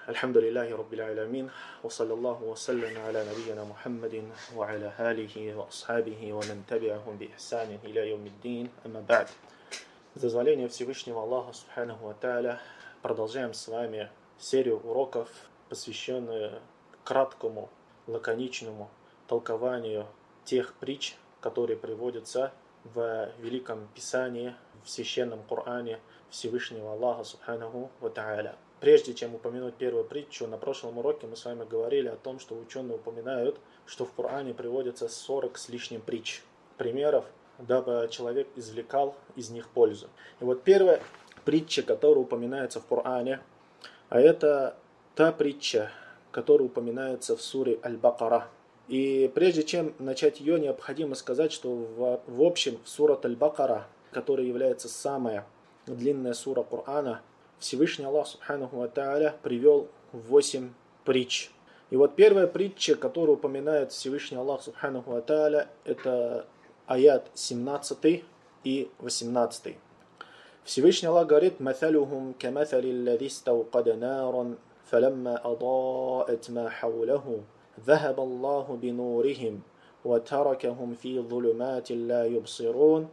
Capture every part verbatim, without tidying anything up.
الحمد لله رب العالمين وصلى الله وسلم على نبينا محمد وعلى آله وأصحابه ومن تبعهم بإحسان إلى يوم الدين أما بعد. С дозволения Всевышнего Аллаха Субханаху ва Тааля продолжаем с вами серию уроков, посвященную краткому, лаконичному толкованию тех притч, которые приводятся в Великом Писании, в Священном Коране Всевышнего Аллаха Субханаху ва Тааля. Прежде чем упомянуть первую притчу, на прошлом уроке мы с вами говорили о том, что ученые упоминают, что в Коране приводится сорок с лишним притч, примеров, дабы человек извлекал из них пользу. И вот первая притча, которая упоминается в Коране, а это та притча, которая упоминается в суре Аль-Бакара. И прежде чем начать ее, необходимо сказать, что в, в общем в сурат Аль-Бакара, которая является самая длинная сура Корана, Всевышний Аллах Субханаху ва Тааля привел восемь притч. И вот первая притча, которую упоминает Всевышний Аллах Субханаху ва Тааля, это аят семнадцатый и восемнадцатый. Всевышний Аллах говорит: «Маталюхум каматали аллади стауқада наран, фалямма адаат ма хауляху, ذهب الله بنورهم وتركهم في ظلمات لا يبصرون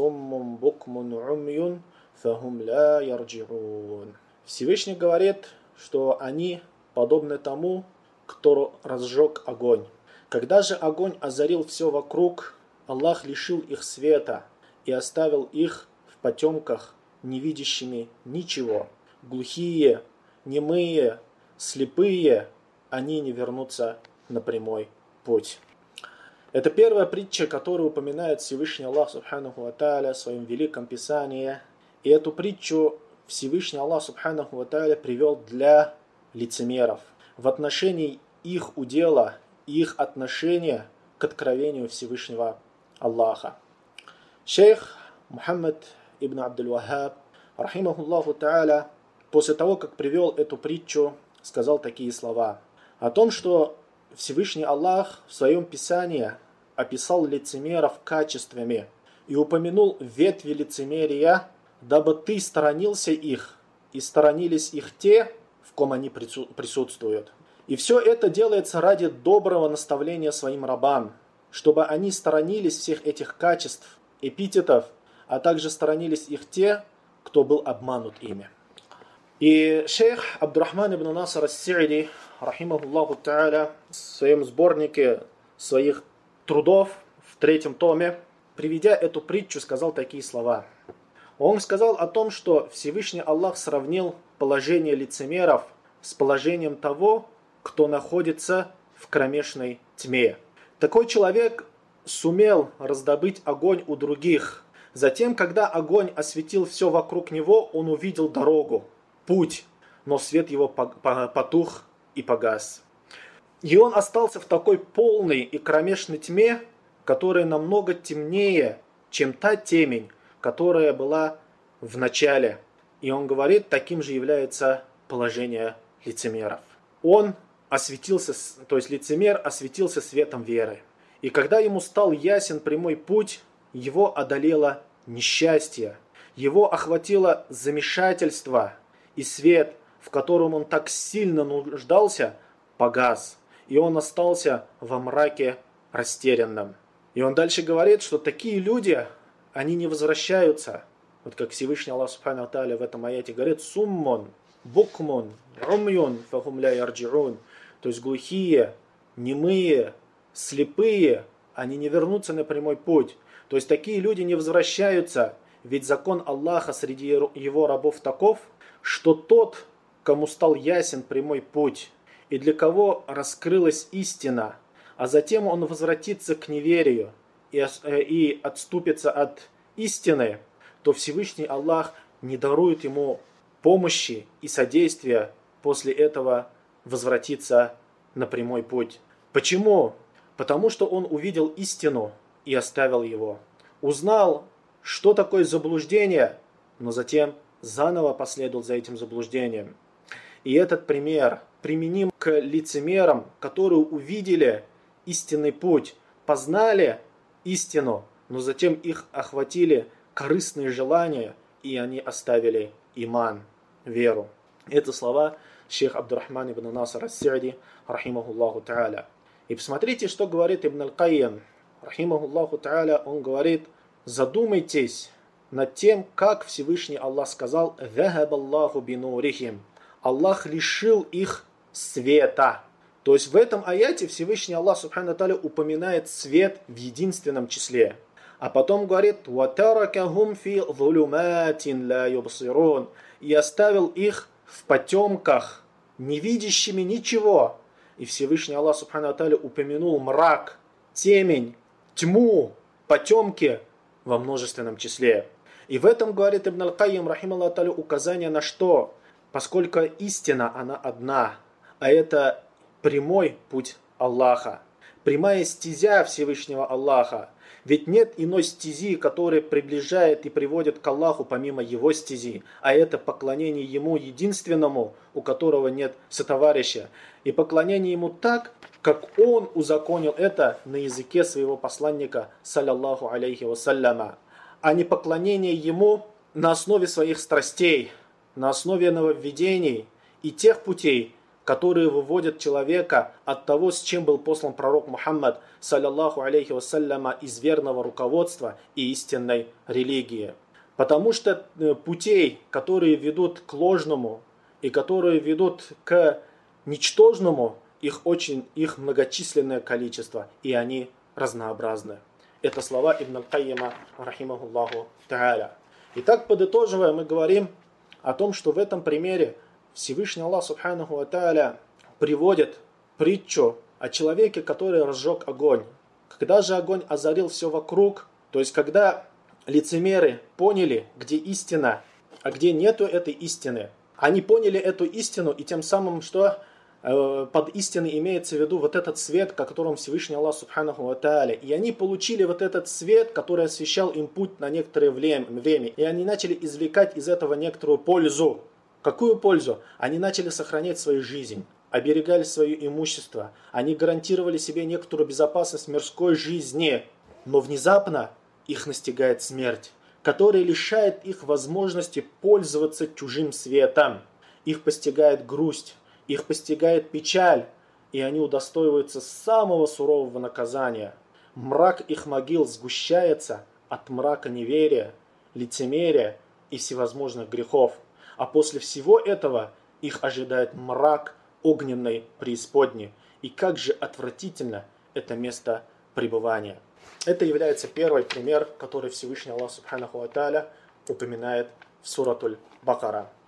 صم بكم عمي فهم لا يرجعون». Всевышний говорит, что они подобны тому, кто разжег огонь. Когда же огонь озарил все вокруг, Аллах лишил их света и оставил их в потемках, не видящими ничего. Глухие, немые, слепые, они не вернутся на прямой путь. Это первая притча, которую упоминает Всевышний Аллах Субханаху ва Тааля в своем великом Писании. И эту притчу Всевышний Аллах Субханаху ва Тааля привел для лицемеров в отношении их удела и их отношения к откровению Всевышнего Аллаха. Шейх Мухаммад ибн Абдул-Ваххаб, рахимахуллаху Тааля, после того, как привел эту притчу, сказал такие слова о том, что Всевышний Аллах в своем Писании описал лицемеров качествами и упомянул ветви лицемерия, дабы ты сторонился их, и сторонились их те, в ком они присутствуют. И все это делается ради доброго наставления своим рабам, чтобы они сторонились всех этих качеств, эпитетов, а также сторонились их те, кто был обманут ими. И шейх Абдурахман ибн Наср ас-Са'иди, рахимахуллаху Тааля, в своем сборнике своих трудов в третьем томе, приведя эту притчу, сказал такие слова. Он сказал о том, что Всевышний Аллах сравнил положение лицемеров с положением того, кто находится в кромешной тьме. Такой человек сумел раздобыть огонь у других. Затем, когда огонь осветил все вокруг него, он увидел дорогу, путь, но свет его потух и погас. И он остался в такой полной и кромешной тьме, которая намного темнее, чем та темень, которая была в начале. И он говорит, таким же является положение лицемеров. Он осветился, то есть лицемер осветился светом веры. И когда ему стал ясен прямой путь, его одолело несчастье, его охватило замешательство, и свет, в котором он так сильно нуждался, погас, и он остался во мраке растерянным. И он дальше говорит, что такие люди, они не возвращаются. Вот как Всевышний Аллах Субханаху ва Тааля в этом аяте говорит: «Суммон, букмон, умьюн, фахум ля ярджиун». То есть глухие, немые, слепые, они не вернутся на прямой путь. То есть такие люди не возвращаются, ведь закон Аллаха среди его рабов таков, что тот, кому стал ясен прямой путь, и для кого раскрылась истина, а затем он возвратится к неверию и, и отступится от истины, то Всевышний Аллах не дарует ему помощи и содействия после этого возвратиться на прямой путь. Почему? Потому что он увидел истину и оставил его. Узнал, что такое заблуждение, но затем заново последовал за этим заблуждением. И этот пример применим к лицемерам, которые увидели истинный путь, познали истину, но затем их охватили корыстные желания, и они оставили иман, веру. Это слова шейх Абдурахман ибн Наср ас-Са'ди, рахимахуллаху та'аля. И посмотрите, что говорит Ибн аль-Кайим, рахимахуллаху та'аля, он говорит: задумайтесь над тем, как Всевышний Аллах сказал: «Захаб Аллаху бинурихим». Аллах лишил их света. То есть в этом аяте Всевышний Аллах Субхану Тааля упоминает свет в единственном числе. А потом говорит: «Ватаракахум фи зулуматин ла юбсирун». И оставил их в потемках, не видящими ничего. И Всевышний Аллах Субхану Тааля упомянул мрак, темень, тьму, потемки во множественном числе. И в этом, говорит Ибн аль-Кайим, рахималлаху тааля, указание на что? Поскольку истина, она одна, а это прямой путь Аллаха, прямая стезя Всевышнего Аллаха. Ведь нет иной стези, которая приближает и приводит к Аллаху помимо Его стези, а это поклонение Ему единственному, у которого нет сотоварища, и поклонение Ему так, как Он узаконил это на языке своего посланника, саллаллаху алейхи вассаляма, а не поклонение Ему на основе своих страстей, на основе нововведений и тех путей, которые выводят человека от того, с чем был послан пророк Мухаммад, саллаллаху алейхи вассаляма, из верного руководства и истинной религии. Потому что путей, которые ведут к ложному и которые ведут к ничтожному, их очень, их многочисленное количество, и они разнообразны. Это слова Ибн аль-Кайима, рахимахуллаху та'аля. Итак, подытоживая, мы говорим о том, что в этом примере Всевышний Аллах Субханаху ва Тааля приводит притчу о человеке, который разжег огонь. Когда же огонь озарил все вокруг, то есть когда лицемеры поняли, где истина, а где нету этой истины, они поняли эту истину, и тем самым, что э, под истиной имеется в виду вот этот свет, о котором Всевышний Аллах Субханаху ва Тааля. И они получили вот этот свет, который освещал им путь на некоторое время, и они начали извлекать из этого некоторую пользу. Какую пользу? Они начали сохранять свою жизнь, оберегали свое имущество, они гарантировали себе некоторую безопасность мирской жизни, но внезапно их настигает смерть, которая лишает их возможности пользоваться чужим светом. Их постигает грусть, их постигает печаль, и они удостоиваются самого сурового наказания. Мрак их могил сгущается от мрака неверия, лицемерия и всевозможных грехов. А после всего этого их ожидает мрак огненной преисподней. И как же отвратительно это место пребывания. Это является первый пример, который Всевышний Аллах Субханаху ва Тааля упоминает в суратуль Бакара.